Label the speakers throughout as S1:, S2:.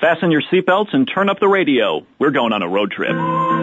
S1: Fasten your seatbelts and turn up the radio. We're going on a road trip.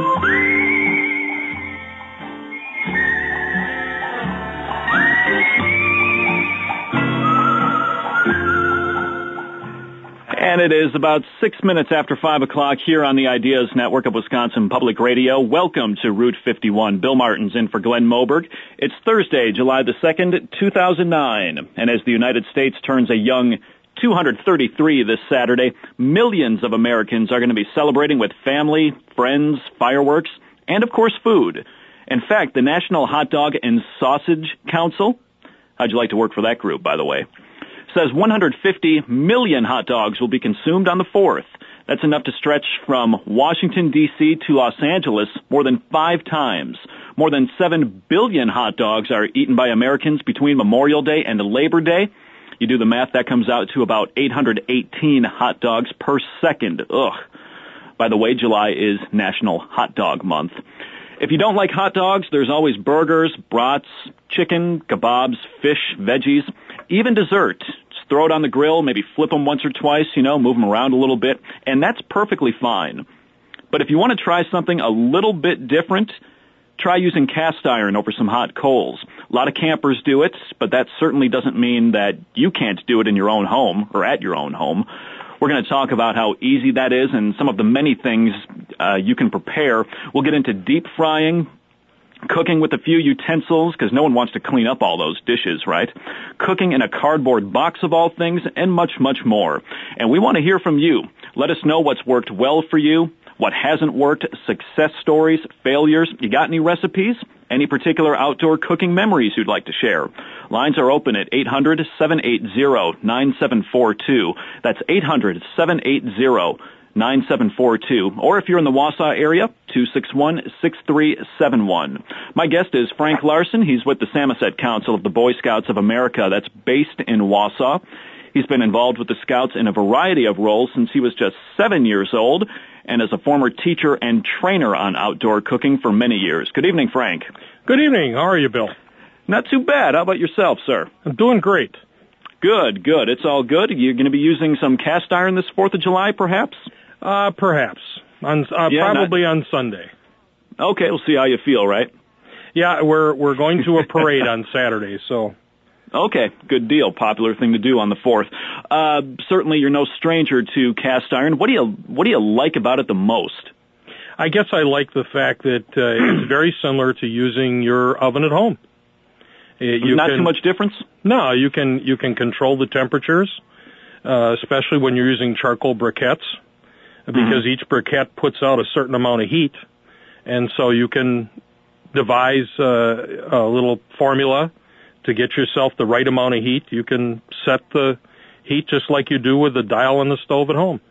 S1: And it is about 6 minutes after 5 o'clock here on the Ideas Network of Wisconsin Public Radio. Welcome to Route 51. Bill Martin's in for Glenn Moberg. It's Thursday, July the 2nd, 2009. And as the United States turns a young 233 this Saturday, millions of Americans are going to be celebrating with family, friends, fireworks, and of course food. In fact, the National Hot Dog and Sausage Council, how'd you like to work for that group, by the way, says 150 million hot dogs will be consumed on the 4th. That's enough to stretch from Washington, D.C. to Los Angeles more than 5 times. More than 7 billion hot dogs are eaten by Americans between Memorial Day and Labor Day. You do the math, that comes out to about 818 hot dogs per second. Ugh. By the way, July is National Hot Dog Month. If you don't like hot dogs, there's always burgers, brats, chicken, kebabs, fish, veggies, even dessert. Just throw it on the grill, maybe flip them once or twice, move them around a little bit, and that's perfectly fine. But if you want to try something a little bit different, try using cast iron over some hot coals. A lot of campers do it, but that certainly doesn't mean that you can't do it in your own home or at your own home. We're going to talk about how easy that is and some of the many things you can prepare. We'll get into deep frying, cooking with a few utensils, because no one wants to clean up all those dishes, right? Cooking in a cardboard box of all things, and much, much more. And we want to hear from you. Let us know what's worked well for you, what hasn't worked, success stories, failures. You got any recipes? Any particular outdoor cooking memories you'd like to share? Lines are open at 800-780-9742. That's 800-780-9742. Or if you're in the Wausau area, 261-6371. My guest is Frank Larson. He's with the Samoset Council of the Boy Scouts of America that's based in Wausau. He's been involved with the Scouts in a variety of roles since he was just 7 years old, and as a former teacher and trainer on outdoor cooking for many years. Good evening, Frank.
S2: Good evening. How are you, Bill?
S1: Not too bad. How about yourself, sir?
S2: I'm doing great.
S1: Good, good. It's all good. You're going to be using some cast iron this 4th of July, perhaps?
S2: Perhaps. Probably on Sunday.
S1: Okay, we'll see how you feel, right?
S2: Yeah, we're going to a parade on Saturday, so...
S1: Okay, good deal. Popular thing to do on the 4th. Certainly you're no stranger to cast iron. What do you like about it the most?
S2: I guess I like the fact that it's very similar to using your oven at home.
S1: Not too much difference?
S2: No, you can control the temperatures, especially when you're using charcoal briquettes, because each briquette puts out a certain amount of heat, and so you can devise a little formula to get yourself the right amount of heat. You can set the heat just like you do with the dial on the stove at home.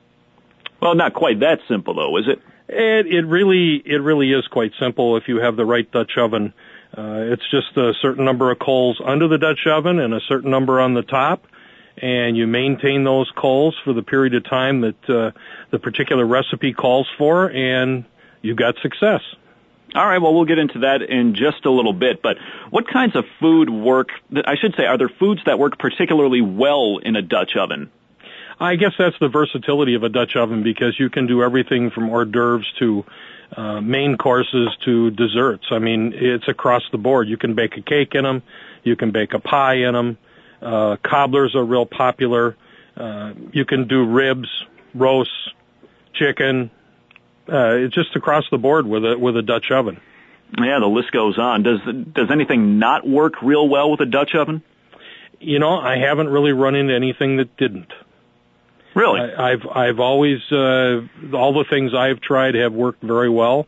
S1: Well, not quite that simple, though, is it?
S2: It really is quite simple if you have the right Dutch oven. It's just a certain number of coals under the Dutch oven and a certain number on the top, and you maintain those coals for the period of time that the particular recipe calls for, and you've got success.
S1: All right, well, we'll get into that in just a little bit, but what kinds of food are there foods that work particularly well in a Dutch oven?
S2: I guess that's the versatility of a Dutch oven, because you can do everything from hors d'oeuvres to main courses to desserts. I mean, it's across the board. You can bake a cake in them. You can bake a pie in them. Cobblers are real popular. You can do ribs, roasts, chicken. It's just across the board with a Dutch oven.
S1: Yeah, the list goes on. Does anything not work real well with a Dutch oven?
S2: I haven't really run into anything that didn't.
S1: Really?
S2: I've always all the things I've tried have worked very well.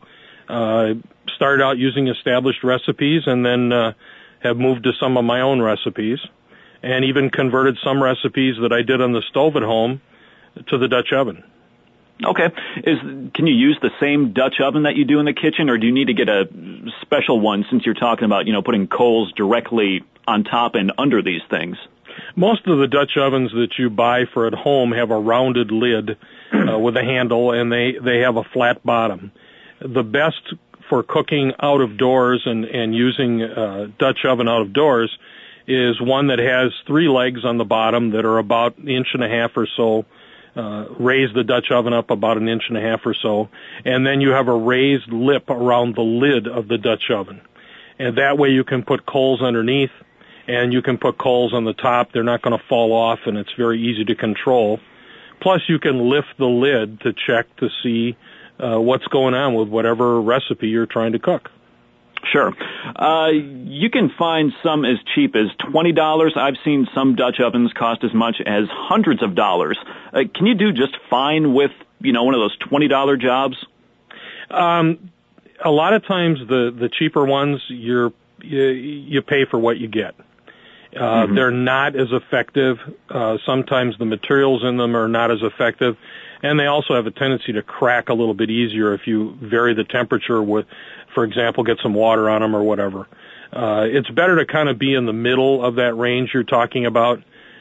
S2: Started out using established recipes, and then have moved to some of my own recipes, and even converted some recipes that I did on the stove at home to the Dutch oven.
S1: Okay. Can you use the same Dutch oven that you do in the kitchen, or do you need to get a special one since you're talking about, putting coals directly on top and under these things?
S2: Most of the Dutch ovens that you buy for at home have a rounded lid with a handle, and they have a flat bottom. The best for cooking out of doors and using Dutch oven out of doors is one that has 3 legs on the bottom that are about 1.5 inches or so raise the Dutch oven up about 1.5 inches or so, and then you have a raised lip around the lid of the Dutch oven. And that way you can put coals underneath, and you can put coals on the top. They're not going to fall off, and it's very easy to control. Plus, you can lift the lid to check to see what's going on with whatever recipe you're trying to cook.
S1: Sure. You can find some as cheap as $20. I've seen some Dutch ovens cost as much as hundreds of dollars. Can you do just fine with, one of those $20 jobs?
S2: A lot of times the cheaper ones, you pay for what you get. They're not as effective. Sometimes the materials in them are not as effective. And they also have a tendency to crack a little bit easier if you vary the temperature with, for example, get some water on them or whatever. It's better to kind of be in the middle of that range you're talking about.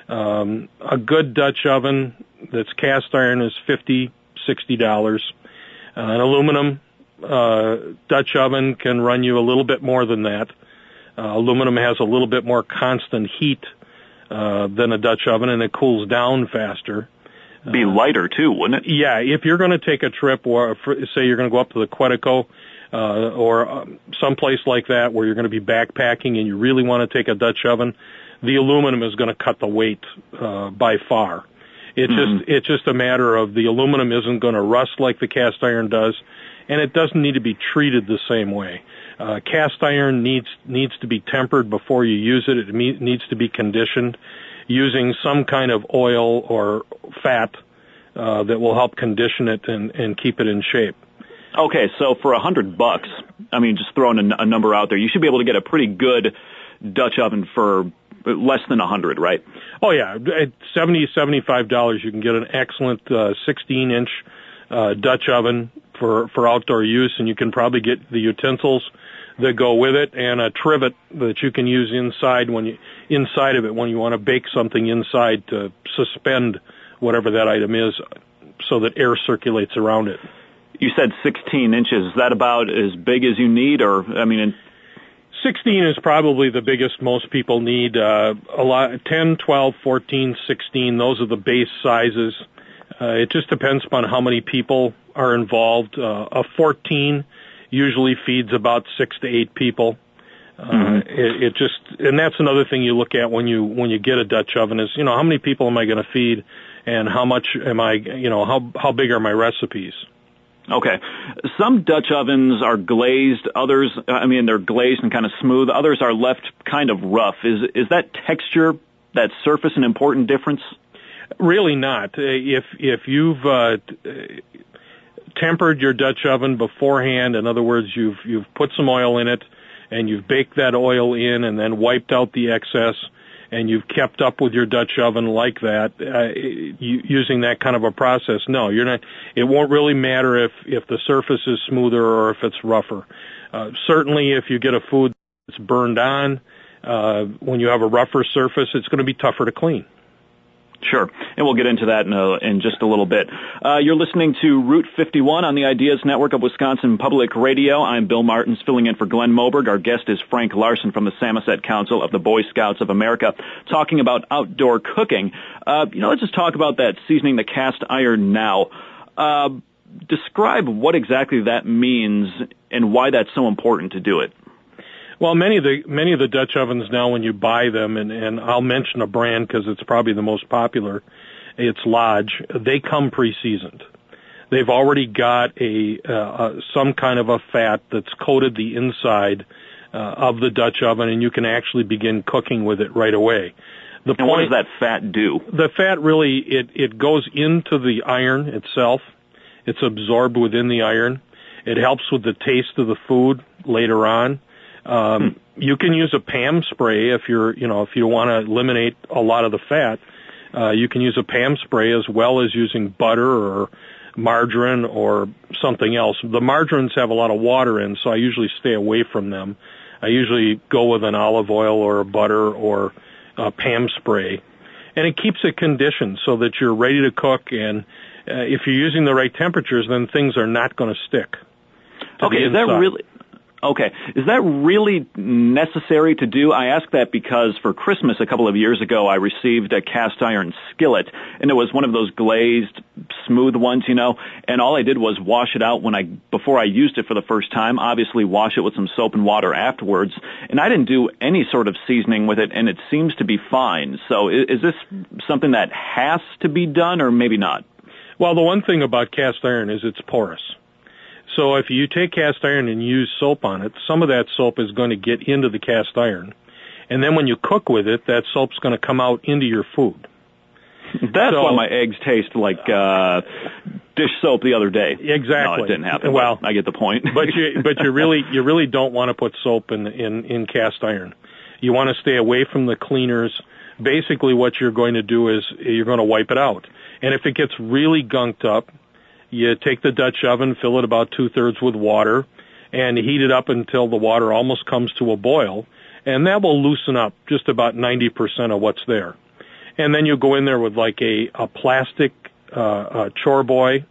S2: A good Dutch oven that's cast iron is $50, $60. An aluminum Dutch oven can run you a little bit more than that. Aluminum has a little bit more constant heat than a Dutch oven, and it cools down faster.
S1: Be lighter, too, wouldn't it?
S2: Yeah, if you're going to take a trip, or say you're going to go up to the Quetico or someplace like that where you're going to be backpacking and you really want to take a Dutch oven, the aluminum is going to cut the weight by far. It's just a matter of the aluminum isn't going to rust like the cast iron does, and it doesn't need to be treated the same way. Cast iron needs to be tempered before you use it. It needs to be conditioned using some kind of oil or fat that will help condition it and keep it in shape.
S1: Okay, so for $100, just throwing a number out there, you should be able to get a pretty good Dutch oven for less than $100, right?
S2: Oh yeah, at $70, $75, you can get an excellent 16-inch Dutch oven for outdoor use, and you can probably get the utensils that go with it and a trivet that you can use inside of it when you want to bake something inside to suspend whatever that item is so that air circulates around it.
S1: You said 16 inches. Is that about as big as you need, or
S2: 16 is probably the biggest most people need. 10, 12, 14, 16, those are the base sizes. It just depends upon how many people are involved. A 14 usually feeds about 6 to 8 people. And that's another thing you look at when you get a Dutch oven is, how many people am I going to feed, and how much am I, how big are my recipes?
S1: Okay. Some Dutch ovens are glazed. Others, they're glazed and kind of smooth. Others are left kind of rough. Is that texture, that surface, an important difference? Really not.
S2: If you've tempered your Dutch oven beforehand, in other words, you've put some oil in it, and you've baked that oil in and then wiped out the excess, and you've kept up with your Dutch oven like that, using that kind of a process, no, you're not. It won't really matter if the surface is smoother or if it's rougher. Certainly, if you get a food that's burned on, when you have a rougher surface, it's going to be tougher to clean.
S1: Sure, and we'll get into that in just a little bit. You're listening to Route 51 on the Ideas Network of Wisconsin Public Radio. I'm Bill Martins, filling in for Glenn Moberg. Our guest is Frank Larson from the Samoset Council of the Boy Scouts of America, talking about outdoor cooking. Let's just talk about that, seasoning the cast iron now. Describe what exactly that means and why that's so important to do it.
S2: Well, many of the Dutch ovens now, when you buy them, and I'll mention a brand because it's probably the most popular, it's Lodge. They come pre-seasoned. They've already got some kind of a fat that's coated the inside of the Dutch oven, and you can actually begin cooking with it right away.
S1: What does that fat do?
S2: The fat really, it goes into the iron itself. It's absorbed within the iron. It helps with the taste of the food later on. You can use a Pam spray if you want to eliminate a lot of the fat. You can use a Pam spray as well as using butter or margarine or something else. The margarines have a lot of water in, so I usually stay away from them. I usually go with an olive oil or a butter or a Pam spray. And it keeps it conditioned so that you're ready to cook, and if you're using the right temperatures, then things are not going to stick.
S1: Okay, is that really... Okay. Is that really necessary to do? I ask that because for Christmas a couple of years ago, I received a cast iron skillet, and it was one of those glazed, smooth ones, and all I did was wash it out before I used it for the first time, obviously wash it with some soap and water afterwards, and I didn't do any sort of seasoning with it, and it seems to be fine. So is this something that has to be done, or maybe not?
S2: Well, the one thing about cast iron is it's porous. So if you take cast iron and use soap on it, some of that soap is going to get into the cast iron. And then when you cook with it, that soap's going to come out into your food.
S1: That's why my eggs taste like dish soap the other day.
S2: Exactly.
S1: No, it didn't happen.
S2: Well,
S1: I get the point.
S2: but you really don't want to put soap in cast iron. You want to stay away from the cleaners. Basically what you're going to do is you're going to wipe it out. And if it gets really gunked up, you take the Dutch oven, fill it about 2/3 with water, and heat it up until the water almost comes to a boil, and that will loosen up just about 90% of what's there. And then you go in there with like a plastic chore boy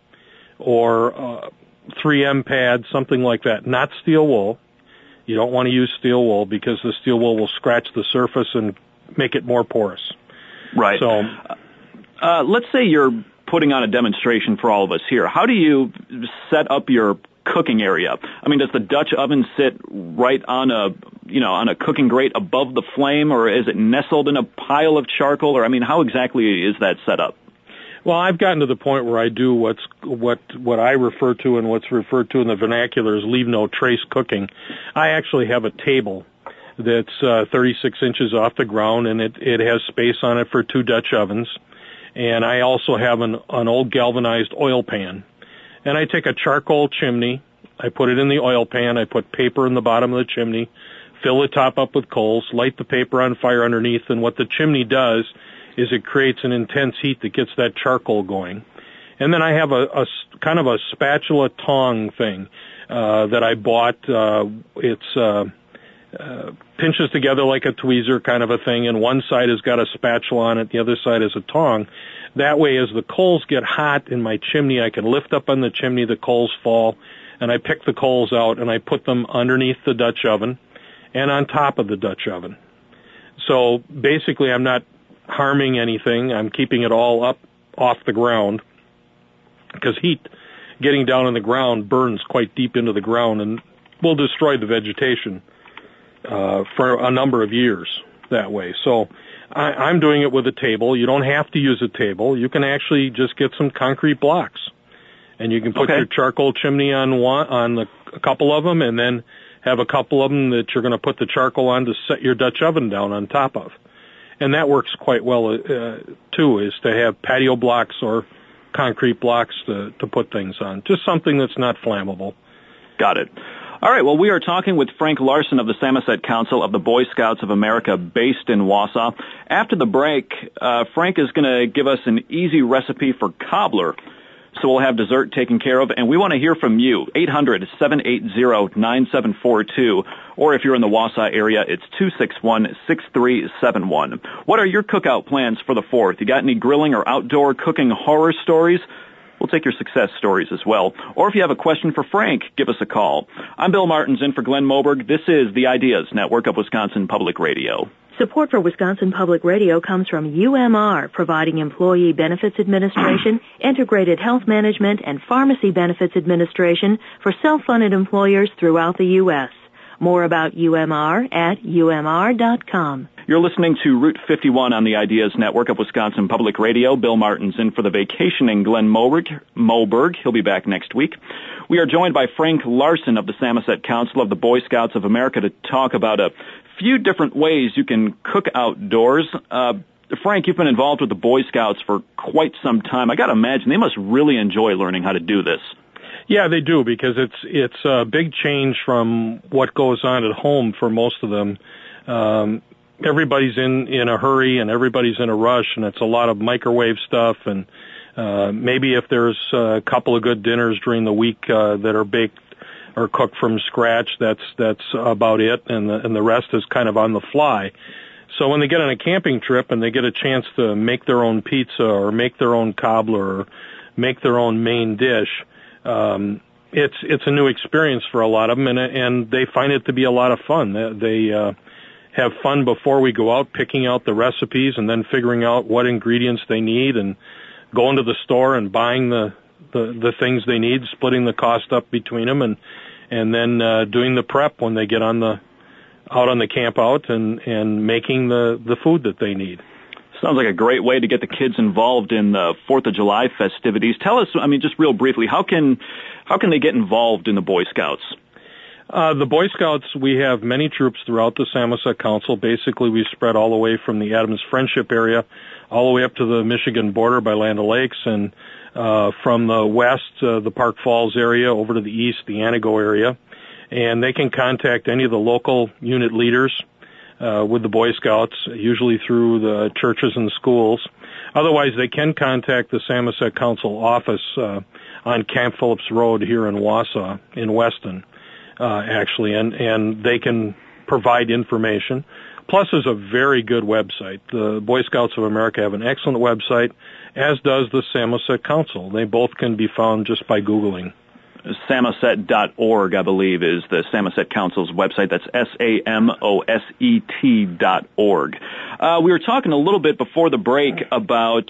S2: or 3M pad, something like that, not steel wool. You don't want to use steel wool because the steel wool will scratch the surface and make it more porous.
S1: Right.
S2: So,
S1: let's say you're putting on a demonstration for all of us here. How do you set up your cooking area? I mean, does the Dutch oven sit right on a cooking grate above the flame, or is it nestled in a pile of charcoal? Or, I mean, how exactly is that set up?
S2: Well, I've gotten to the point where I do what I refer to and what's referred to in the vernacular as leave no trace cooking. I actually have a table that's 36 inches off the ground, and it has space on it for 2 Dutch ovens. And I also have an old galvanized oil pan. And I take a charcoal chimney, I put it in the oil pan, I put paper in the bottom of the chimney, fill the top up with coals, light the paper on fire underneath, and what the chimney does is it creates an intense heat that gets that charcoal going. And then I have a kind of a spatula tong thing that I bought. It's pinches together like a tweezer kind of a thing, and one side has got a spatula on it, the other side is a tong. That way, as the coals get hot in my chimney, I can lift up on the chimney, the coals fall, and I pick the coals out, and I put them underneath the Dutch oven and on top of the Dutch oven. So basically, I'm not harming anything. I'm keeping it all up off the ground, because heat getting down in the ground burns quite deep into the ground and will destroy the vegetation for a number of years that way. So I'm doing it with a table. You don't have to use a table. You can actually just get some concrete blocks, and you can put your charcoal chimney on a couple of them, and then have a couple of them that you're going to put the charcoal on to set your Dutch oven down on top of. And that works quite well, too, is to have patio blocks or concrete blocks to put things on. Just something that's not flammable.
S1: Got it. All right, well, we are talking with Frank Larson of the Samoset Council of the Boy Scouts of America based in Wausau. After the break, Frank is going to give us an easy recipe for cobbler, so we'll have dessert taken care of, and we want to hear from you. 800-780-9742, or if you're in the Wausau area, it's 261-6371. What are your cookout plans for the 4th? You got any grilling or outdoor cooking horror stories? We'll take your success stories as well. Or if you have a question for Frank, give us a call. I'm Bill Martins in for Glenn Moberg. This is the Ideas Network of Wisconsin Public Radio.
S3: Support for Wisconsin Public Radio comes from UMR, providing Employee Benefits Administration, Integrated Health Management, and Pharmacy Benefits Administration for self-funded employers throughout the U.S. More about UMR at umr.com.
S1: You're listening to Route 51 on the Ideas Network of Wisconsin Public Radio. Bill Martins in for the vacationing Glenn Moberg. He'll be back next week. We are joined by Frank Larson of the Samoset Council of the Boy Scouts of America to talk about a few different ways you can cook outdoors. Frank, you've been involved with the Boy Scouts for quite some time. I got to imagine they must really enjoy learning how to do this.
S2: Yeah, they do, because it's a big change from what goes on at home for most of them. Everybody's in a hurry and everybody's in a rush, and it's a lot of microwave stuff, and maybe if there's a couple of good dinners during the week that are baked or cooked from scratch, that's about it, and the rest is kind of on the fly. So when they get on a camping trip and they get a chance to make their own pizza or make their own cobbler or make their own main dish, it's a new experience for a lot of them, and they find it to be a lot of fun. They have fun before we go out, picking out the recipes and then figuring out what ingredients they need, and going to the store and buying the things they need, splitting the cost up between them, and then doing the prep when they get out on the camp out and making the food that they need.
S1: Sounds like a great way to get the kids involved in the 4th of July festivities. Tell us, just real briefly, how can they get involved in the Boy Scouts?
S2: The Boy Scouts, we have many troops throughout the Samoset Council. Basically, we spread all the way from the Adams Friendship area all the way up to the Michigan border by Land O'Lakes, and from the west, the Park Falls area, over to the east, the Anago area. And they can contact any of the local unit leaders with the Boy Scouts, usually through the churches and schools. Otherwise, they can contact the Samoset Council office on Camp Phillips Road here in Wausau, in Weston, actually, and they can provide information. Plus, there's a very good website. The Boy Scouts of America have an excellent website, as does the Samoset Council. They both can be found just by Googling.
S1: Samoset.org, I believe, is the Samoset Council's website. That's SAMOSET.org. We were talking a little bit before the break about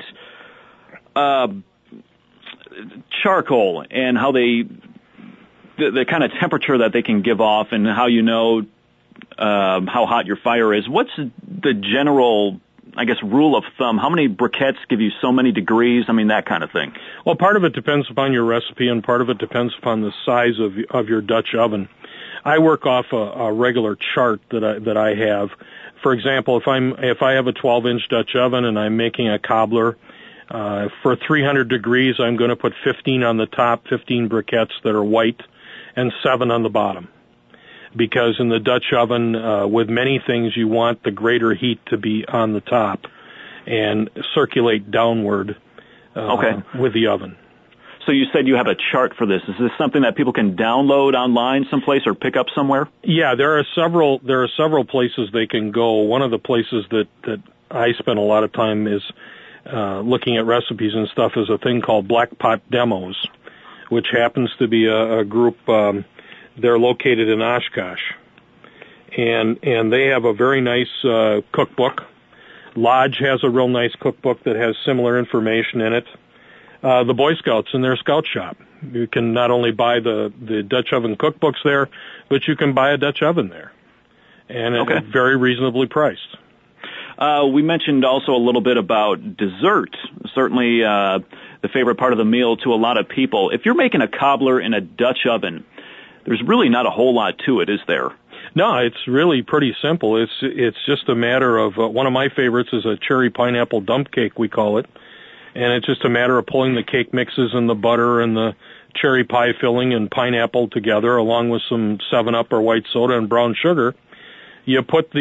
S1: charcoal and how the kind of temperature that they can give off and how you know how hot your fire is. What's the general, rule of thumb? How many briquettes give you so many degrees? That kind of thing.
S2: Well, part of it depends upon your recipe, and part of it depends upon the size of your Dutch oven. I work off a regular chart that I have. For example, if I have a 12-inch Dutch oven and I'm making a cobbler, for 300 degrees, I'm going to put 15 on the top, 15 briquettes that are white, and 7 on the bottom. Because in the Dutch oven, with many things, you want the greater heat to be on the top and circulate downward with the oven.
S1: So you said you have a chart for this. Is this something that people can download online someplace or pick up somewhere? Yeah,
S2: there are several places they can go. One of the places that I spend a lot of time is looking at recipes and stuff is a thing called Black Pot Demos, which happens to be a group. They're located in Oshkosh, and they have a very nice cookbook. Lodge has a real nice cookbook that has similar information in it. The Boy Scouts in their Scout Shop. You can not only buy the Dutch oven cookbooks there, but you can buy a Dutch oven there, and it's very reasonably priced.
S1: We mentioned also a little bit about dessert. Certainly the favorite part of the meal to a lot of people. If you're making a cobbler in a Dutch oven, there's really not a whole lot to it, is there?
S2: No, it's really pretty simple. It's just a matter of one of my favorites is a cherry pineapple dump cake, we call it, and it's just a matter of pulling the cake mixes and the butter and the cherry pie filling and pineapple together, along with some 7-Up or white soda and brown sugar. You put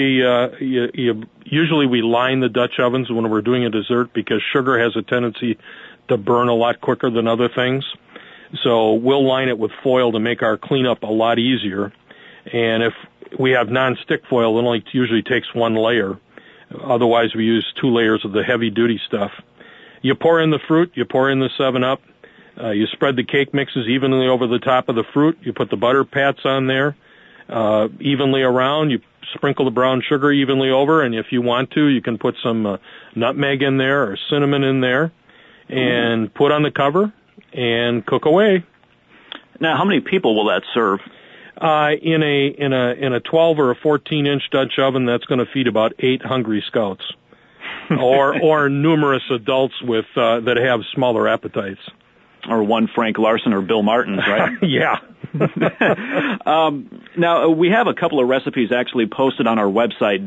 S2: usually we line the Dutch ovens when we're doing a dessert because sugar has a tendency to burn a lot quicker than other things. So we'll line it with foil to make our cleanup a lot easier. And if we have non-stick foil, it only usually takes 1 layer. Otherwise, we use 2 layers of the heavy-duty stuff. You pour in the fruit, you pour in the 7-Up, you spread the cake mixes evenly over the top of the fruit, you put the butter pats on there evenly around, you sprinkle the brown sugar evenly over, and if you want to, you can put some nutmeg in there or cinnamon in there, and put on the cover and cook away.
S1: Now, how many people will that serve?
S2: In a 12 or a 14-inch Dutch oven, that's going to feed about 8 hungry scouts, or numerous adults with that have smaller appetites.
S1: Or one Frank Larson or Bill Martins, right?
S2: Yeah.
S1: Now, we have a couple of recipes actually posted on our website,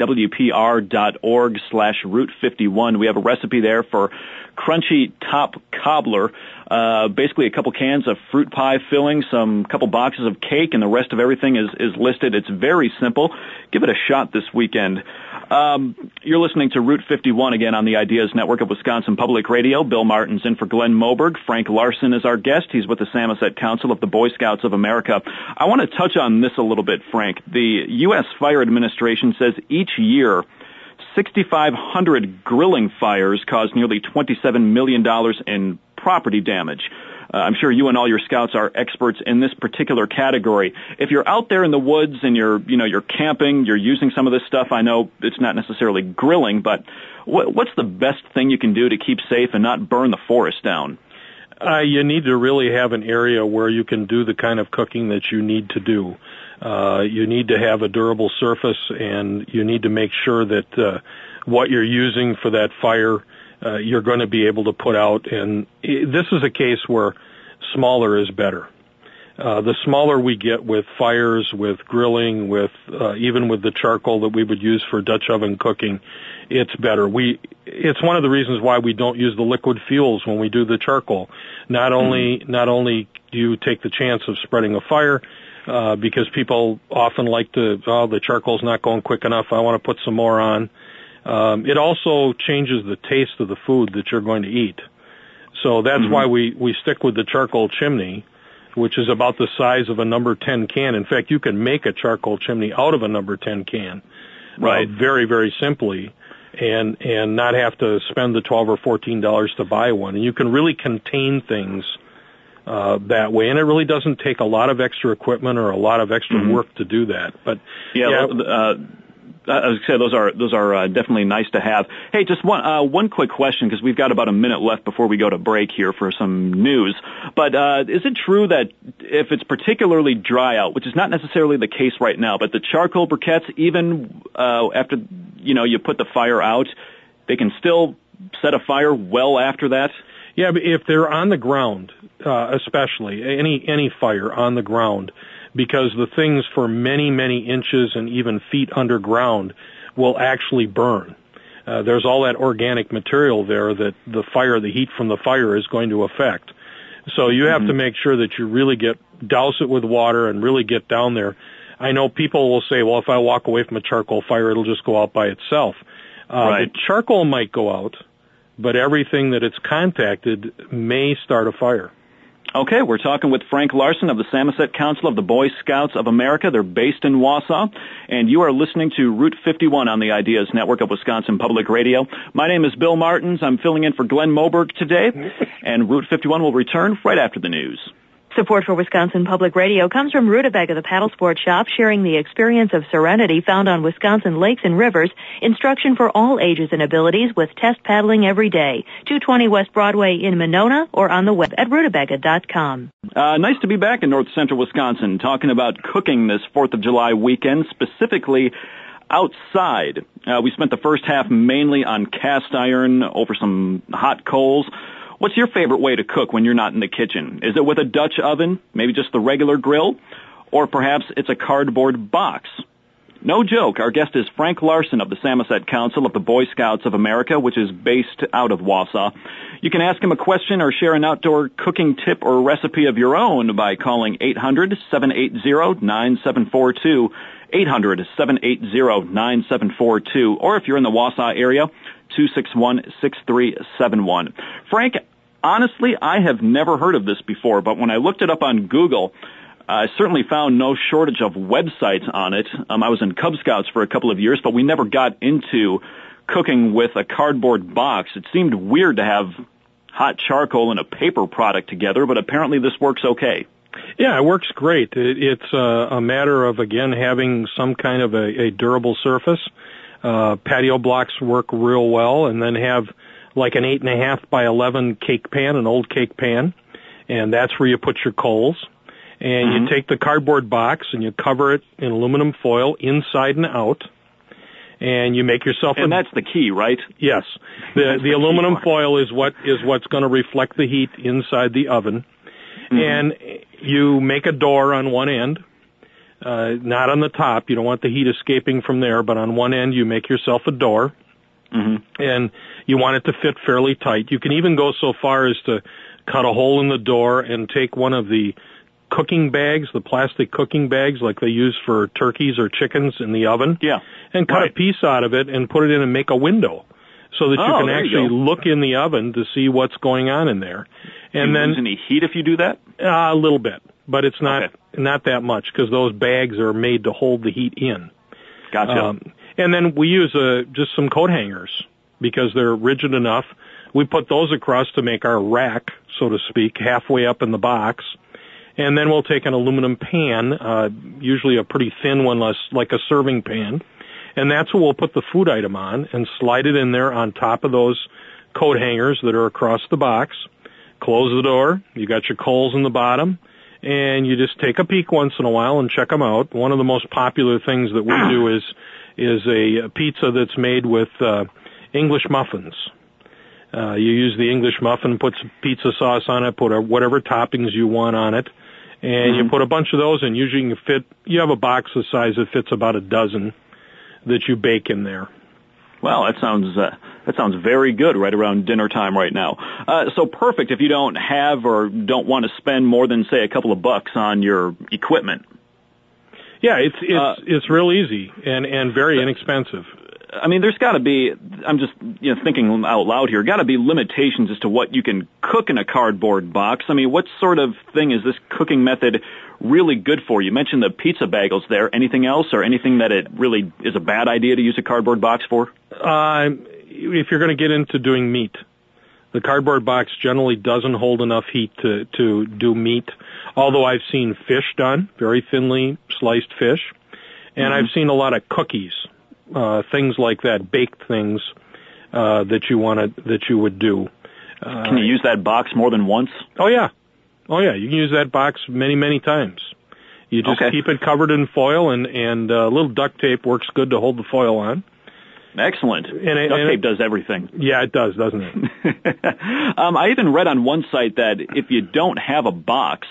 S1: WPR.org/Route51. We have a recipe there for crunchy top cobbler, basically a couple cans of fruit pie filling, some couple boxes of cake, and the rest of everything is listed. It's very simple. Give it a shot this weekend. You're listening to Route 51 again on the Ideas Network of Wisconsin Public Radio. Bill Martin's in for Glenn Moberg. Frank Larson is our guest. He's with the Samoset Council of the Boy Scouts of America. I want to touch on this a little bit, Frank. The U.S. Fire Administration says each year 6,500 grilling fires cause nearly $27 million in property damage. I'm sure you and all your scouts are experts in this particular category. If you're out there in the woods and you're camping, you're using some of this stuff, I know it's not necessarily grilling, but what's the best thing you can do to keep safe and not burn the forest down?
S2: You need to really have an area where you can do the kind of cooking that you need to do. You need to have a durable surface, and you need to make sure that what you're using for that fire you're going to be able to put out. And this is a case where smaller is better. The smaller we get with fires, with grilling, with even with the charcoal that we would use for Dutch oven cooking, it's better. It's one of the reasons why we don't use the liquid fuels when we do the charcoal. Not only do you take the chance of spreading a fire, because people often like the charcoal's not going quick enough, I want to put some more on. It also changes the taste of the food that you're going to eat. So that's why we stick with the charcoal chimney, which is about the size of a number 10 can. In fact, you can make a charcoal chimney out of a number 10 can,
S1: right?
S2: Very, very simply, and not have to spend the $12 or $14 to buy one. And you can really contain things that way, and it really doesn't take a lot of extra equipment or a lot of extra work to do that. But
S1: I was going to say those are definitely nice to have. Hey, just one quick question, because we've got about a minute left before we go to break here for some news. But is it true that if it's particularly dry out, which is not necessarily the case right now, but the charcoal briquettes, even after you put the fire out, they can still set a fire well after that?
S2: Yeah, but if they're on the ground, especially any fire on the ground, because the things for many, many inches and even feet underground will actually burn. There's all that organic material there that the heat from the fire is going to affect. So you have to make sure that you really douse it with water and really get down there. I know people will say, well, if I walk away from a charcoal fire, it'll just go out by itself.
S1: Right.
S2: The charcoal might go out, but everything that it's contacted may start a fire.
S1: Okay, we're talking with Frank Larson of the Samoset Council of the Boy Scouts of America. They're based in Wausau, and you are listening to Route 51 on the Ideas Network of Wisconsin Public Radio. My name is Bill Martins. I'm filling in for Glenn Moberg today, and Route 51 will return right after the news.
S3: Support for Wisconsin Public Radio comes from Rutabaga, the paddle sport shop, sharing the experience of serenity found on Wisconsin lakes and rivers. Instruction for all ages and abilities with test paddling every day. 220 West Broadway in Monona or on the web at rutabaga.com.
S1: Nice to be back in north central Wisconsin talking about cooking this 4th of July weekend, specifically outside. We spent the first half mainly on cast iron over some hot coals. What's your favorite way to cook when you're not in the kitchen? Is it with a Dutch oven, maybe just the regular grill, or perhaps it's a cardboard box? No joke, our guest is Frank Larson of the Samoset Council of the Boy Scouts of America, which is based out of Wausau. You can ask him a question or share an outdoor cooking tip or recipe of your own by calling 800-780-9742, 800-780-9742, or if you're in the Wausau area, 261-6371. Frank, honestly, I have never heard of this before, but when I looked it up on Google, I certainly found no shortage of websites on it. I was in Cub Scouts for a couple of years, but we never got into cooking with a cardboard box. It seemed weird to have hot charcoal and a paper product together, but apparently this works okay.
S2: Yeah, it works great. It's a matter of, again, having some kind of a durable surface. Patio blocks work real well, and then have like an 8.5 by 11 cake pan, an old cake pan, and that's where you put your coals. And you take the cardboard box and you cover it in aluminum foil inside and out, and you make yourself.
S1: And that's the key, right?
S2: Yes, the aluminum foil is what's going to reflect the heat inside the oven, and you make a door on one end. Not on the top. You don't want the heat escaping from there, but on one end you make yourself a door, and you want it to fit fairly tight. You can even go so far as to cut a hole in the door and take one of the cooking bags, the plastic cooking bags like they use for turkeys or chickens in the oven, and cut a piece out of it and put it in and make a window so that you can actually look in the oven to see what's going on in there. And then
S1: lose any heat if you do that?
S2: A little bit, but it's not that much because those bags are made to hold the heat in.
S1: Gotcha.
S2: And then we use just some coat hangers because they're rigid enough. We put those across to make our rack so to speak, halfway up in the box. And then we'll take an aluminum pan, usually a pretty thin one, like a serving pan. And that's what we'll put the food item on and slide it in there on top of those coat hangers that are across the box. Close the door. You got your coals in the bottom. And you just take a peek once in a while and check them out. One of the most popular things that we do is a pizza that's made with English muffins. You use the English muffin, put some pizza sauce on it, put whatever toppings you want on it, and you put a bunch of those in. Usually you have a box the size that fits about a dozen that you bake in there.
S1: Well, that sounds very good right around dinner time right now. So perfect if you don't have or don't want to spend more than, say, a couple of bucks on your equipment.
S2: Yeah, it's real easy and very inexpensive.
S1: I mean, there's got to be, I'm just thinking out loud here, got to be limitations as to what you can cook in a cardboard box. I mean, what sort of thing is this cooking method really good for? You mentioned the pizza bagels there. Anything else or anything that it really is a bad idea to use a cardboard box for?
S2: If you're going to get into doing meat, the cardboard box generally doesn't hold enough heat to do meat, although I've seen fish done, very thinly sliced fish, and I've seen a lot of cookies. Things like that, baked things that you would do.
S1: Can you use that box more than once?
S2: Oh yeah, you can use that box many times. You just keep it covered in foil, and a little duct tape works good to hold the foil on.
S1: Excellent. Duct tape does everything.
S2: Yeah, it does, doesn't it?
S1: I even read on one site that if you don't have a box,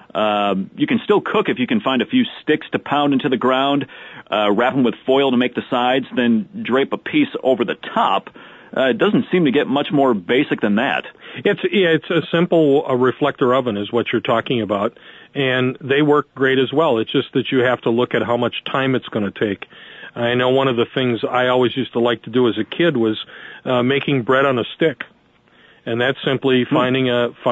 S1: you can still cook if you can find a few sticks to pound into the ground, wrap them with foil to make the sides, then drape a piece over the top. It doesn't seem to get much more basic than that.
S2: It's a simple reflector oven is what you're talking about, and they work great as well. It's just that you have to look at how much time it's going to take. I know one of the things I always used to like to do as a kid was making bread on a stick. And that's simply finding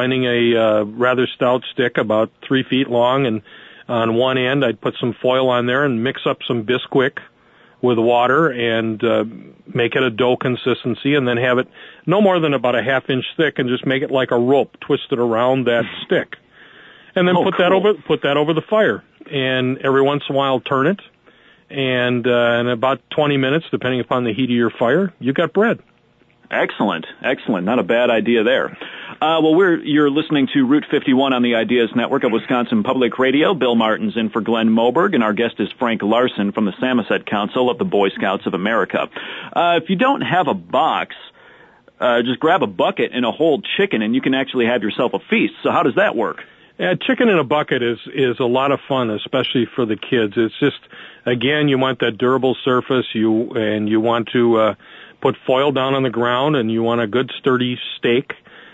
S2: a rather stout stick about 3 feet long, and on one end I'd put some foil on there and mix up some Bisquick with water and make it a dough consistency, and then have it no more than about a half-inch thick, and just make it like a rope twisted around that stick, and then put that over the fire, and every once in a while turn it, and in about 20 minutes, depending upon the heat of your fire, you got bread.
S1: Excellent. Not a bad idea there. You're listening to Route 51 on the Ideas Network of Wisconsin Public Radio. Bill Martin's in for Glenn Moberg, and our guest is Frank Larson from the Samoset Council of the Boy Scouts of America. If you don't have a box, just grab a bucket and a whole chicken, and you can actually have yourself a feast. So how does that work?
S2: Chicken in a bucket is a lot of fun, especially for the kids. It's just, again, you want that durable surface, you want to put foil down on the ground, and you want a good sturdy steak.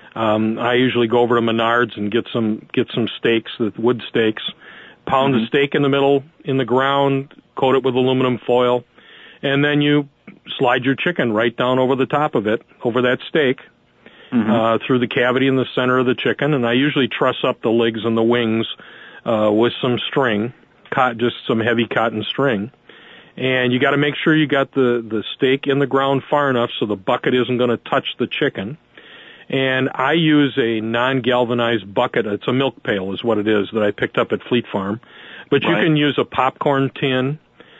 S2: I usually go over to Menards and get some steaks, wood steaks, pound a steak in the middle in the ground, coat it with aluminum foil, and then you slide your chicken right down over the top of it, over that steak, through the cavity in the center of the chicken, and I usually truss up the legs and the wings with some string, just some heavy cotton string. And you got to make sure you got the steak in the ground far enough so the bucket isn't going to touch the chicken. And I use a non-galvanized bucket. It's a milk pail is what it is that I picked up at Fleet Farm. But you can use a popcorn tin,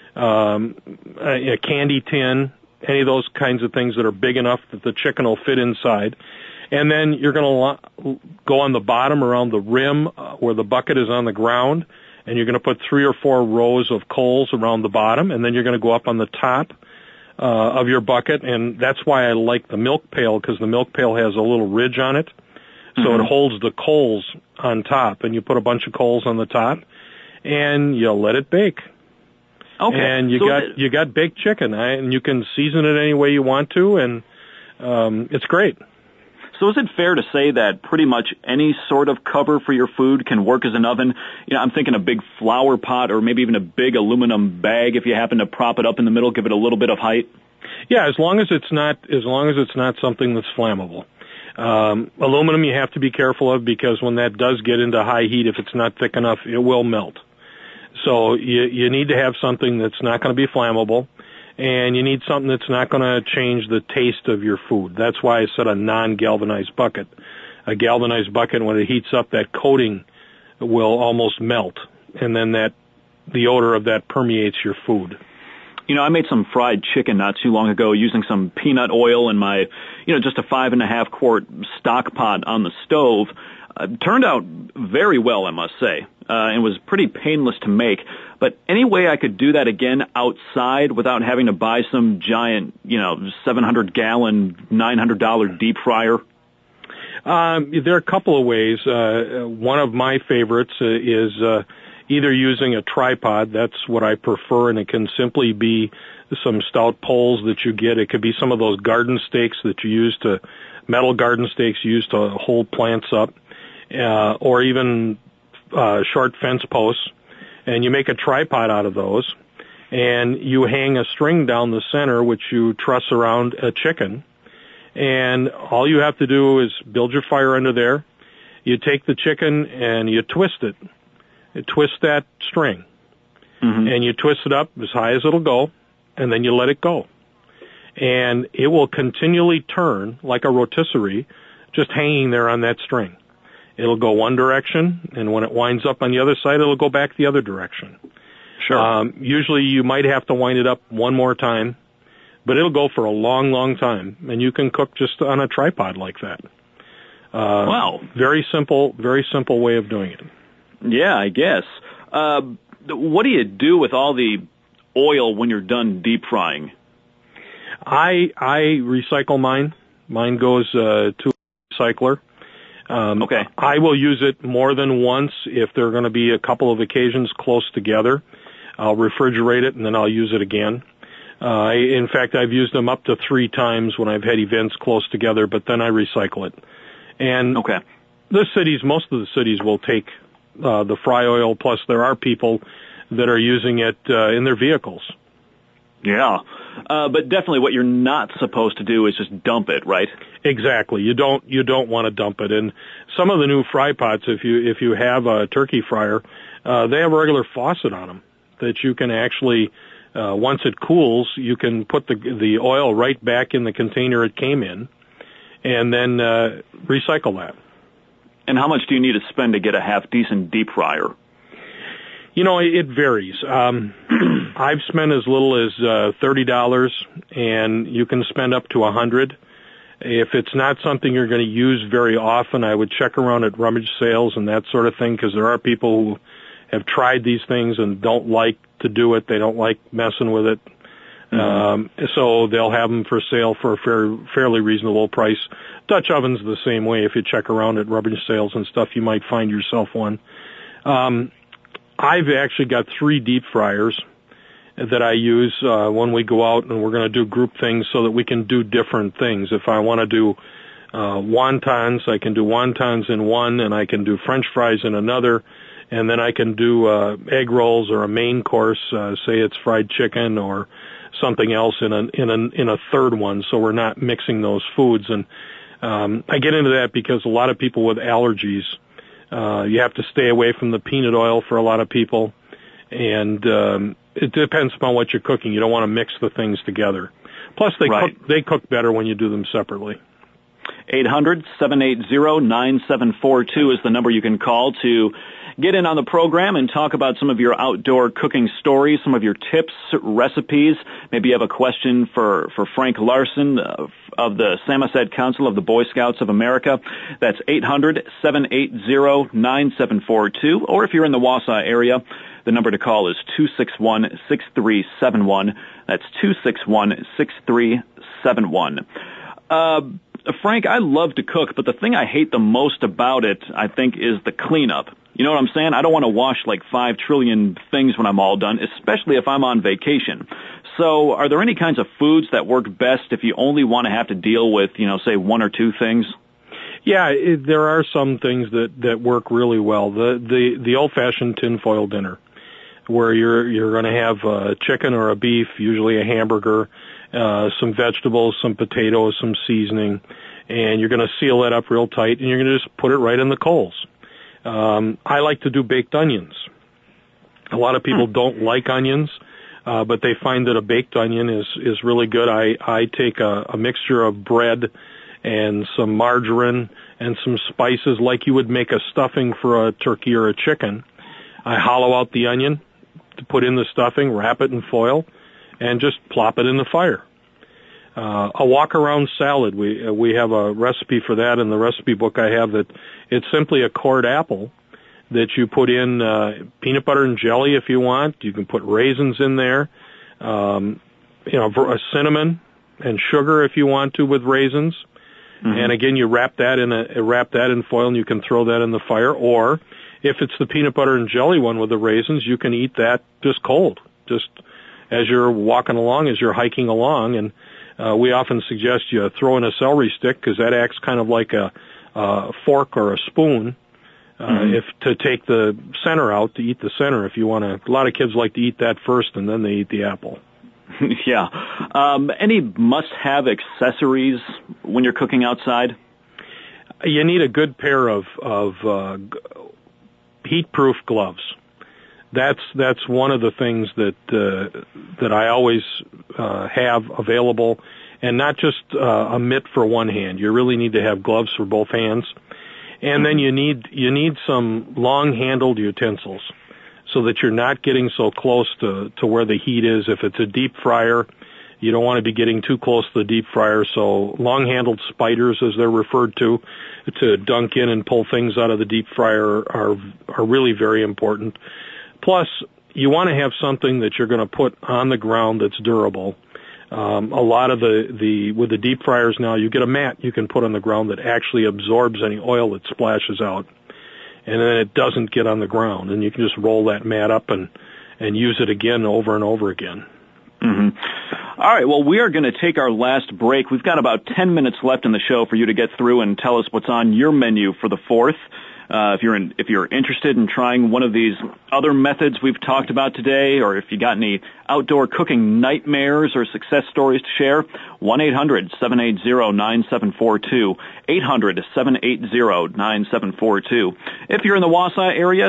S2: a candy tin, any of those kinds of things that are big enough that the chicken will fit inside. And then you're going to go on the bottom around the rim where the bucket is on the ground, and you're going to put 3 or 4 rows of coals around the bottom, and then you're going to go up on the top of your bucket, and that's why I like the milk pail, because the milk pail has a little ridge on it, so it holds the coals on top, and you put a bunch of coals on the top, and you let it bake. Okay. And you got baked chicken, and you can season it any way you want to, and it's great.
S1: So is it fair to say that pretty much any sort of cover for your food can work as an oven? I'm thinking a big flower pot or maybe even a big aluminum bag if you happen to prop it up in the middle, give it a little bit of height.
S2: Yeah, as long as it's not something that's flammable. Aluminum you have to be careful of, because when that does get into high heat, if it's not thick enough, it will melt. So you need to have something that's not going to be flammable. And you need something that's not going to change the taste of your food. That's why I said a non-galvanized bucket. a galvanized bucket. When it heats up, that coating will almost melt, and then the odor of that permeates your food.
S1: I made some fried chicken not too long ago using some peanut oil in my, just a 5.5 quart stock pot on the stove. Turned out very well, I must say. It was pretty painless to make. But any way I could do that again outside without having to buy some giant, 700-gallon, $900 deep fryer?
S2: There are a couple of ways. One of my favorites is either using a tripod. That's what I prefer, and it can simply be some stout poles that you get. It could be some of those garden stakes that you use metal garden stakes used to hold plants up, or even short fence posts, and you make a tripod out of those, and you hang a string down the center which you truss around a chicken, and all you have to do is build your fire under there. You take the chicken and you twist it. You twist that string, and you twist it up as high as it'll go, and then you let it go. And it will continually turn like a rotisserie, just hanging there on that string. It'll go one direction, and when it winds up on the other side, it'll go back the other direction.
S1: Sure.
S2: Usually you might have to wind it up one more time, but it'll go for a long, long time, and you can cook just on a tripod like that.
S1: Wow.
S2: Very simple way of doing it.
S1: Yeah, I guess. What do you do with all the oil when you're done deep frying?
S2: I recycle mine. Mine goes to a recycler.
S1: Okay.
S2: I will use it more than once if there are going to be a couple of occasions close together. I'll refrigerate it, and then I'll use it again. In fact, I've used them up to 3 times when I've had events close together, but then I recycle it. And most of the cities will take the fry oil, plus there are people that are using it in their vehicles.
S1: Yeah. But definitely what you're not supposed to do is just dump it, right?
S2: Exactly. You don't want to dump it. And some of the new fry pots, if you have a turkey fryer, they have a regular faucet on them that you can actually, once it cools, you can put the oil right back in the container it came in, and then recycle that.
S1: And how much do you need to spend to get a half-decent deep fryer?
S2: It varies. I've spent as little as $30, and you can spend up to $100. If it's not something you're going to use very often, I would check around at rummage sales and that sort of thing, because there are people who have tried these things and don't like to do it. They don't like messing with it. So they'll have them for sale for a fairly reasonable price. Dutch oven's the same way. If you check around at rummage sales and stuff, you might find yourself one. I've actually got 3 deep fryers that I use when we go out and we're going to do group things so that we can do different things. If I want to do wontons, I can do wontons in one, and I can do French fries in another, and then I can do egg rolls or a main course, say it's fried chicken or something else in a third one, so we're not mixing those foods. And I get into that because a lot of people with allergies, you have to stay away from the peanut oil for a lot of people, and it depends upon what you're cooking. You don't want to mix the things together. Plus, they cook better when you do them separately.
S1: 800-780-9742 is the number you can call to get in on the program and talk about some of your outdoor cooking stories, some of your tips, recipes. Maybe you have a question for Frank Larson of the Samoset Council of the Boy Scouts of America. That's 800-780-9742. Or if you're in the Wausau area, the number to call is 261-6371. That's 261-6371. Frank, I love to cook, but the thing I hate the most about it, I think, is the cleanup. You know what I'm saying? I don't want to wash like 5 trillion things when I'm all done, especially if I'm on vacation. So are there any kinds of foods that work best if you only want to have to deal with, say 1 or 2 things?
S2: Yeah, there are some things that work really well. The old-fashioned tinfoil dinner, where you're going to have a chicken or a beef, usually a hamburger, some vegetables, some potatoes, some seasoning, and you're going to seal it up real tight, and you're going to just put it right in the coals. I like to do baked onions. A lot of people don't like onions, but they find that a baked onion is really good. I take a mixture of bread and some margarine and some spices like you would make a stuffing for a turkey or a chicken. I hollow out the onion to put in the stuffing, wrap it in foil, and just plop it in the fire. A walk-around salad, we have a recipe for that in the recipe book I have. That it's simply a cored apple that you put in peanut butter and jelly if you want. You can put raisins in there, cinnamon and sugar if you want to with raisins. Mm-hmm. And again, you wrap that in foil, and you can throw that in the fire. Or if it's the peanut butter and jelly one with the raisins, you can eat that just cold, just as you're walking along, as you're hiking along. And we often suggest you throw in a celery stick because that acts kind of like a fork or a spoon. If to take the center out, to eat the center if you want to. A lot of kids like to eat that first and then they eat the apple.
S1: Yeah. Any must-have accessories when you're cooking outside?
S2: You need a good pair of heat-proof gloves. That's one of the things that I always have available, and not just a mitt for one hand. You really need to have gloves for both hands. And then you need some long-handled utensils so that you're not getting so close to where the heat is. If it's a deep fryer, you don't want to be getting too close to the deep fryer. So long-handled spiders, as they're referred to dunk in and pull things out of the deep fryer are really very important. Plus, you want to have something that you're going to put on the ground that's durable. A lot of with the deep fryers now, you get a mat you can put on the ground that actually absorbs any oil that splashes out, and then it doesn't get on the ground, and you can just roll that mat up and use it again over and over again.
S1: Mm-hmm. All right, well, we are going to take our last break. We've got about 10 minutes left in the show for you to get through and tell us what's on your menu for the 4th. If you're interested in trying one of these other methods we've talked about today, or if you got any outdoor cooking nightmares or success stories to share, 1-800-780-9742, 800-780-9742. If you're in the Wausau area,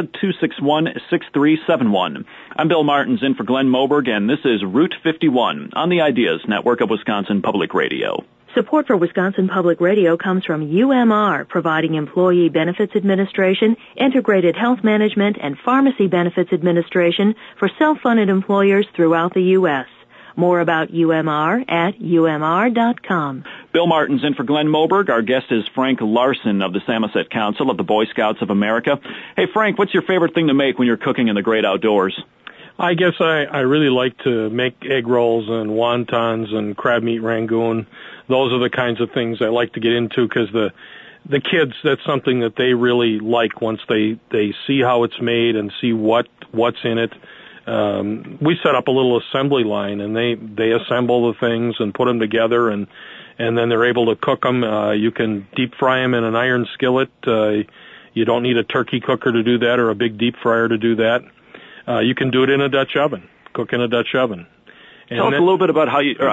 S1: 261-6371. I'm Bill Martins in for Glenn Moberg, and this is Route 51 on the Ideas Network of Wisconsin Public Radio.
S3: Support for Wisconsin Public Radio comes from UMR, providing Employee Benefits Administration, Integrated Health Management, and Pharmacy Benefits Administration for self-funded employers throughout the U.S. More about UMR at umr.com.
S1: Bill Martins in for Glenn Moberg. Our guest is Frank Larson of the Samoset Council of the Boy Scouts of America. Hey, Frank, what's your favorite thing to make when you're cooking in the great outdoors?
S2: I guess I really like to make egg rolls and wontons and crab meat rangoon. Those are the kinds of things I like to get into because the kids, that's something that they really like once they see how it's made and see what's in it. We set up a little assembly line, and they assemble the things and put them together, and then they're able to cook them. You can deep fry them in an iron skillet. You don't need a turkey cooker to do that or a big deep fryer to do that. You can do it in a Dutch oven, cook in a Dutch oven.
S1: Tell us a little bit about how you do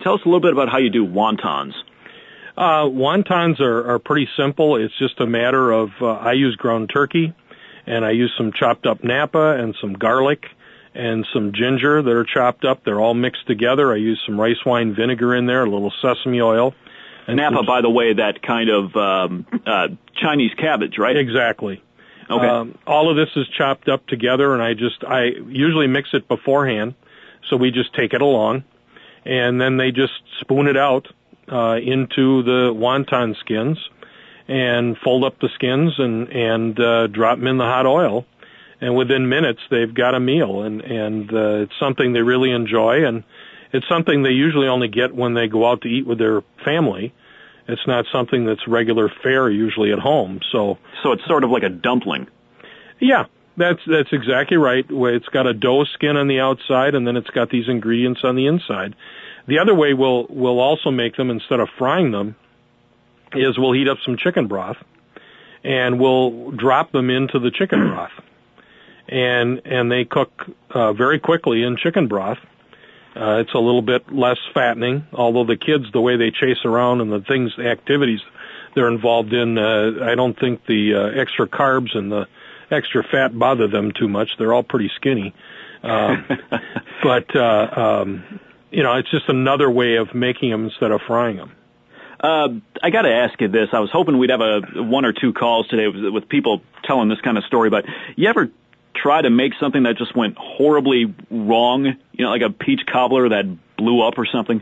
S1: wontons.
S2: Wontons are pretty simple. It's just a matter of, I use ground turkey, and I use some chopped up Napa and some garlic and some ginger that are chopped up. They're all mixed together. I use some rice wine vinegar in there, a little sesame oil. And
S1: Napa, by the way, that kind of Chinese cabbage, right?
S2: Exactly.
S1: Okay.
S2: All of this is chopped up together, and I usually mix it beforehand, so we just take it along, and then they just spoon it out into the wonton skins and fold up the skins and drop them in the hot oil, and within minutes they've got a meal, and it's something they really enjoy, and it's something they usually only get when they go out to eat with their family. It's not something that's regular fare usually at home. So
S1: it's sort of like a dumpling.
S2: Yeah, that's exactly right. It's got a dough skin on the outside, and then it's got these ingredients on the inside. The other way we'll also make them instead of frying them is we'll heat up some chicken broth, and we'll drop them into the chicken broth, and they cook very quickly in chicken broth. It's a little bit less fattening, although the kids, the way they chase around and the activities they're involved in, I don't think the extra carbs and the extra fat bother them too much. They're all pretty skinny. But it's just another way of making them instead of frying them.
S1: I got to ask you this. I was hoping we'd have one or two calls today with people telling this kind of story, but you ever try to make something that just went horribly wrong, like a peach cobbler that blew up or something?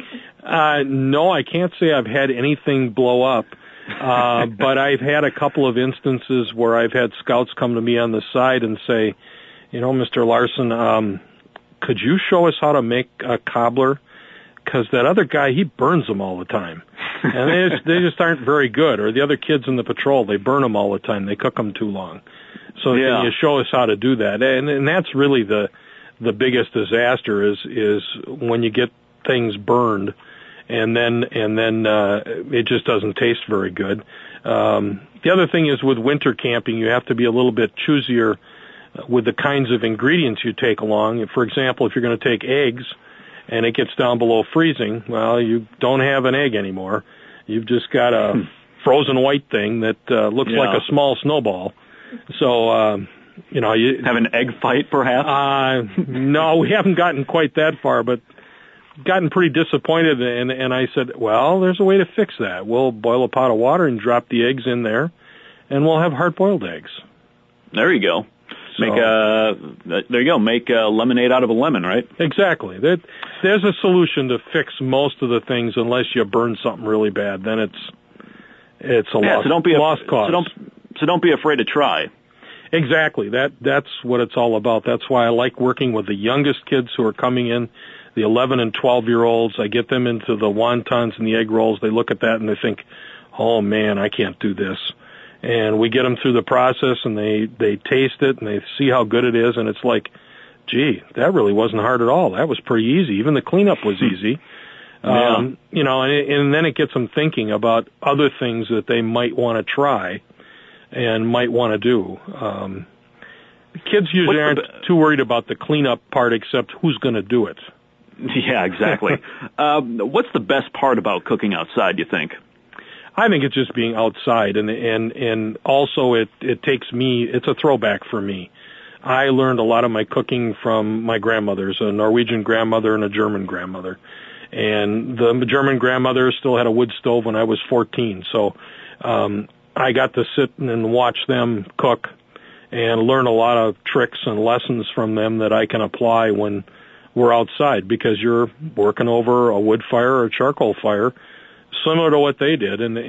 S2: No, I can't say I've had anything blow up, but I've had a couple of instances where I've had scouts come to me on the side and say, Mr. Larson, could you show us how to make a cobbler? Because that other guy, he burns them all the time. And they just aren't very good. Or the other kids in the patrol, they burn them all the time. They cook them too long. So can you show us how to do that? And that's really the biggest disaster is when you get things burned and then it just doesn't taste very good. The other thing is with winter camping, you have to be a little bit choosier with the kinds of ingredients you take along. For example, if you're going to take eggs and it gets down below freezing, well, you don't have an egg anymore. You've just got a frozen white thing that looks like a small snowball. So, you
S1: have an egg fight, perhaps?
S2: No, we haven't gotten quite that far, but gotten pretty disappointed. And I said, well, there's a way to fix that. We'll boil a pot of water and drop the eggs in there, and we'll have hard-boiled eggs.
S1: There you go. There you go. Make lemonade out of a lemon, right?
S2: Exactly. There's a solution to fix most of the things, unless you burn something really bad. Then it's a lost cause.
S1: So don't be afraid to try.
S2: Exactly. That's what it's all about. That's why I like working with the youngest kids who are coming in, the 11 and 12-year-olds. I get them into the wontons and the egg rolls. They look at that and they think, oh, man, I can't do this. And we get them through the process, and they taste it, and they see how good it is, and it's like, gee, that really wasn't hard at all. That was pretty easy. Even the cleanup was easy. And then it gets them thinking about other things that they might want to try and might want to do. Kids usually aren't too worried about the cleanup part, except who's going to do it.
S1: Yeah, exactly. What's the best part about cooking outside, you think?
S2: I think it's just being outside, and also it takes me, it's a throwback for me. I learned a lot of my cooking from my grandmothers, a Norwegian grandmother and a German grandmother. And the German grandmother still had a wood stove when I was 14, so I got to sit and watch them cook and learn a lot of tricks and lessons from them that I can apply when we're outside, because you're working over a wood fire or a charcoal fire, similar to what they did, and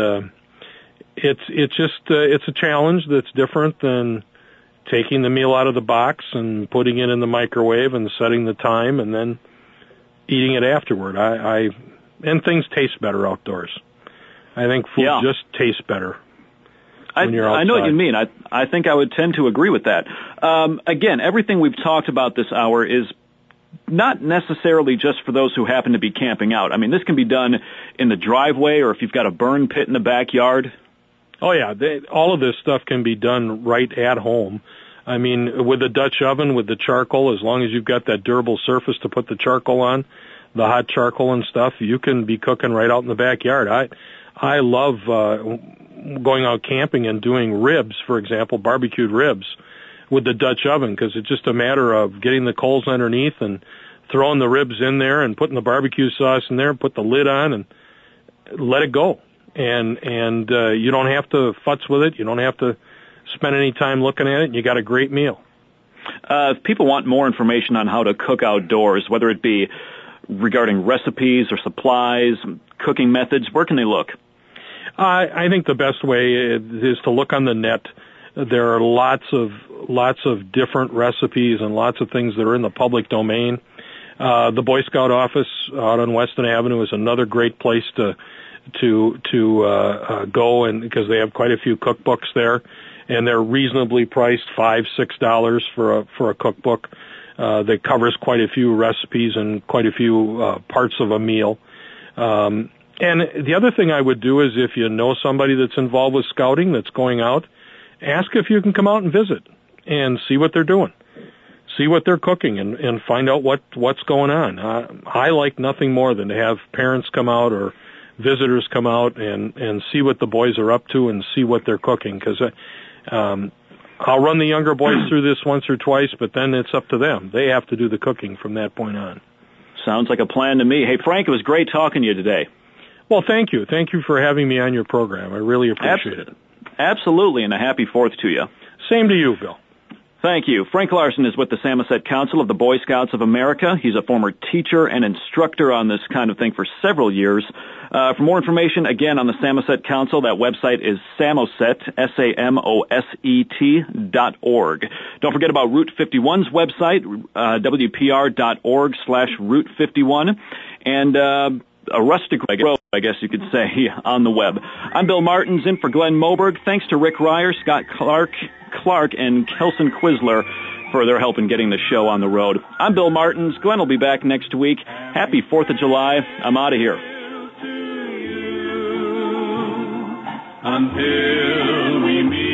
S2: it's a challenge that's different than taking the meal out of the box and putting it in the microwave and setting the time and then eating it afterward. And things taste better outdoors. I think food just tastes better when you're outside.
S1: I know what you mean. I think I would tend to agree with that. Again, everything we've talked about this hour is not necessarily just for those who happen to be camping out. I mean, this can be done in the driveway, or if you've got a burn pit in the backyard.
S2: Oh, yeah. All of this stuff can be done right at home. I mean, with the Dutch oven, with the charcoal, as long as you've got that durable surface to put the charcoal on, the hot charcoal and stuff, you can be cooking right out in the backyard. I love going out camping and doing ribs, for example, barbecued ribs, with the Dutch oven, because it's just a matter of getting the coals underneath and throwing the ribs in there and putting the barbecue sauce in there and put the lid on and let it go. And you don't have to futz with it. You don't have to spend any time looking at it, and you got a great meal.
S1: If people want more information on how to cook outdoors, whether it be regarding recipes or supplies, cooking methods, where can they look?
S2: I think the best way is to look on the net. There are lots of different recipes and lots of things that are in the public domain. The Boy Scout office out on Weston Avenue is another great place to go, and because they have quite a few cookbooks there, and they're reasonably priced, $5-6 for a cookbook that covers quite a few recipes and quite a few parts of a meal. And the other thing I would do is, if you know somebody that's involved with scouting that's going out, ask if you can come out and visit and see what they're doing, see what they're cooking, and find out what's going on. I like nothing more than to have parents come out or visitors come out and see what the boys are up to and see what they're cooking, because I'll run the younger boys through this once or twice, but then it's up to them. They have to do the cooking from that point on.
S1: Sounds like a plan to me. Hey, Frank, it was great talking to you today.
S2: Well, thank you. Thank you for having me on your program. I really appreciate it.
S1: Absolutely, and a happy 4th to you.
S2: Same to you, Bill.
S1: Thank you. Frank Larson is with the Samoset Council of the Boy Scouts of America. He's a former teacher and instructor on this kind of thing for several years. For more information, again, on the Samoset Council, that website is Samoset, SAMOSET.org. Don't forget about Route 51's website, WPR.org/Route51, and a rustic road, I guess you could say, on the web. I'm Bill Martins, in for Glenn Moberg. Thanks to Rick Ryer, Scott Clark, and Kelson Quisler for their help in getting the show on the road. I'm Bill Martins. Glenn will be back next week. Happy 4th of July. I'm out of here.
S4: Until we meet.